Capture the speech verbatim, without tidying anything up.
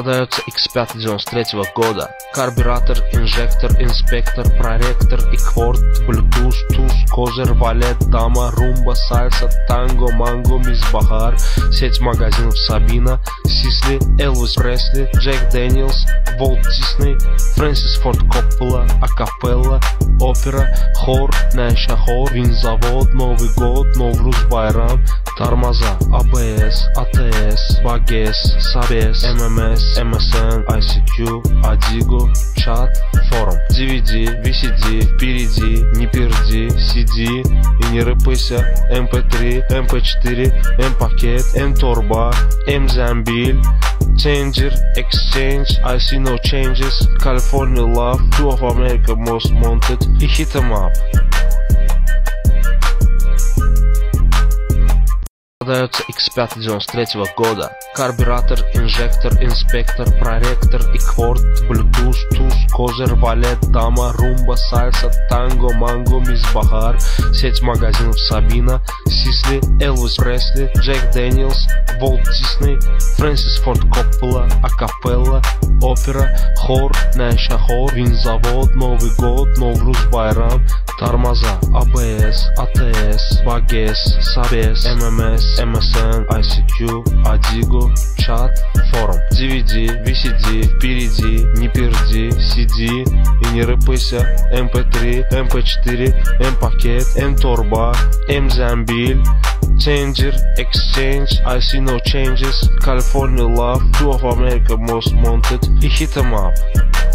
Продается икс пять девяносто третьего года. Карбюратор, инжектор, инспектор, проректор, икворд, блютуз, туз, козырь, валет, дама, румба, сальса, танго, манго, мисс Бахар. Сеть магазинов Сабина, Сисли, Элвис Пресли, Джек Дэниелс, Волт Дисней, Фрэнсис Форд Коппола, Акапелла, опера, хор, Нэша хор, винзавод, Новый год, Новруз Байрам, тормоза, а бэ эс, а тэ эс, Багес, Сабес, эм эм эс, эм эс эн, ай си кью, Адиго, чат, форум, ди ви ди, ви си ди, впереди, не перди, си ди и не рыпайся, эм пэ три, эм пэ четыре, M-пакет, M-торба, M-замбиль, Changer, Exchange, I see no changes, California Love, Two of America Most Wanted и Hit 'em Up. Продается икс пять девяносто третьего года. Карбюратор, инжектор, инспектор, проректор, икворд, блютуз, туз, козырь, валет, дама, румба, сальса, танго, манго, мисс Бахар. Сеть магазинов Сабина, Сисли, Элвис Пресли, Джек Дэниелс, Волт Дисней, Фрэнсис Форд Коппола, Акапелла, опера, хор, Нэша хор, винзавод, Новый год, Новруз Байрам, тормоза, а бэ эс, а тэ эс, Багес, Сабес, эм эм эс, эм эс эн, ай си кью, Адиго, чат, форум, ди ви ди, ви си ди, впереди, не перди, си ди и не рыпайся, эм пэ три, эм пэ четыре, M-пакет, M-торба, M-замбиль, Changer, Exchange, I see no changes, California Love, Two of America Most Wanted и Hit 'em Up.